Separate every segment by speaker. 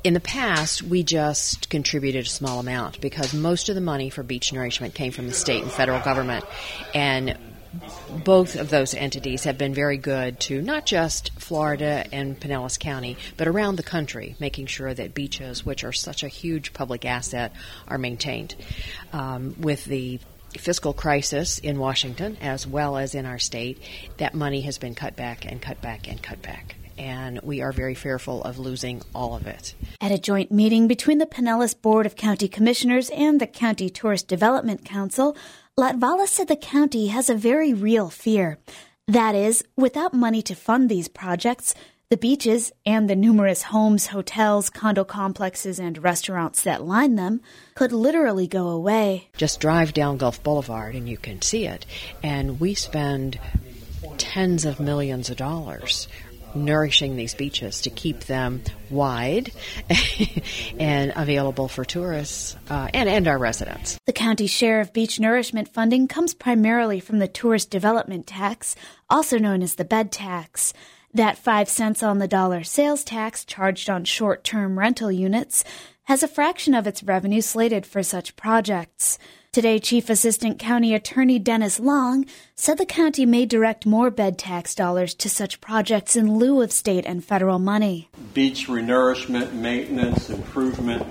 Speaker 1: In the past, we just contributed a small amount because most of the money for beach nourishment came from the state and federal government. And both of those entities have been very good to not just Florida and Pinellas County, but around the country, making sure that beaches, which are such a huge public asset, are maintained. With the fiscal crisis in Washington, as well as in our state, that money has been cut back and cut back and cut back. And we are very fearful of losing all of it.
Speaker 2: At a joint meeting between the Pinellas Board of County Commissioners and the County Tourist Development Council, Latvala said the county has a very real fear. That is, without money to fund these projects, the beaches and the numerous homes, hotels, condo complexes, and restaurants that line them could literally go away.
Speaker 1: Just drive down Gulf Boulevard and you can see it. And we spend tens of millions of dollars nourishing these beaches to keep them wide and available for tourists and our residents.
Speaker 2: The county's share of beach nourishment funding comes primarily from the tourist development tax, also known as the bed tax. That 5 cents on the dollar sales tax charged on short-term rental units has a fraction of its revenue slated for such projects. Today, Chief Assistant County Attorney Dennis Long said the county may direct more bed tax dollars to such projects in lieu of state and federal money.
Speaker 3: Beach renourishment, maintenance, improvement,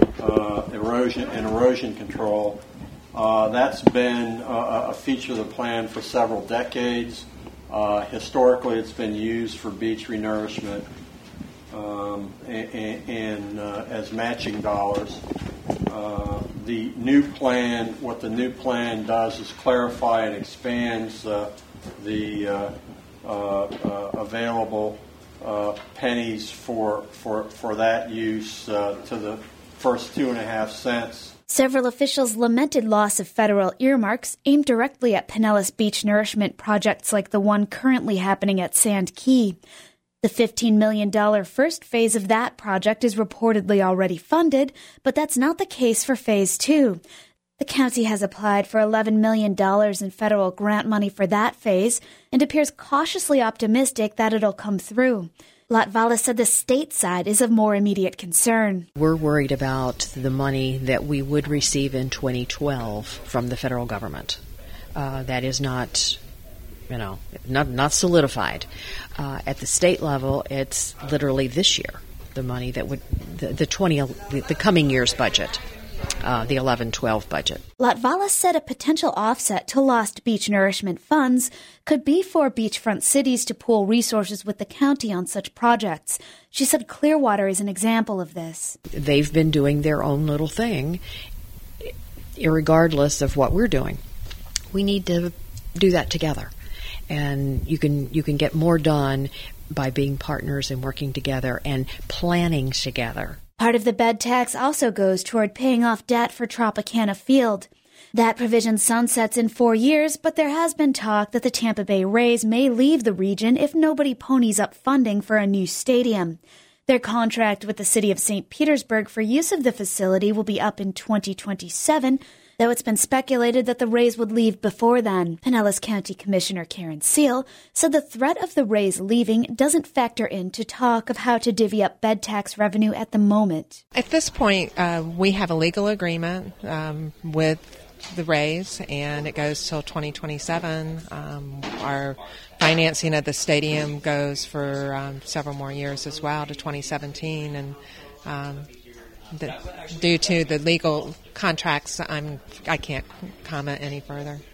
Speaker 3: erosion control, that's been a feature of the plan for several decades. Historically, it's been used for beach renourishment and as matching dollars. What the new plan does is clarify and expands the available pennies for that use to the first 2.5 cents.
Speaker 2: Several officials lamented loss of federal earmarks aimed directly at Pinellas beach nourishment projects like the one currently happening at Sand Key. The $15 million first phase of that project is reportedly already funded, but that's not the case for Phase 2. The county has applied for $11 million in federal grant money for that phase and appears cautiously optimistic that it'll come through. Latvala said the state side is of more immediate concern.
Speaker 1: We're worried about the money that we would receive in 2012 from the federal government. That is not solidified. At the state level, it's literally this year, the money that would, the coming year's budget, the 11-12 budget.
Speaker 2: Latvala said a potential offset to lost beach nourishment funds could be for beachfront cities to pool resources with the county on such projects. She said Clearwater is an example of this.
Speaker 1: They've been doing their own little thing, irregardless of what we're doing. We need to do that together. And you can get more done by being partners and working together and planning together.
Speaker 2: Part of the bed tax also goes toward paying off debt for Tropicana Field. That provision sunsets in 4 years, but there has been talk that the Tampa Bay Rays may leave the region if nobody ponies up funding for a new stadium. Their contract with the city of St. Petersburg for use of the facility will be up in 2027, though it's been speculated that the Rays would leave before then. Pinellas County Commissioner Karen Seal said the threat of the Rays leaving doesn't factor into talk of how to divvy up bed tax revenue at the moment.
Speaker 4: At this point, we have a legal agreement with the Rays, and it goes till 2027. Our financing of the stadium goes for several more years as well, to 2017, and due to the legal contracts, I can't comment any further.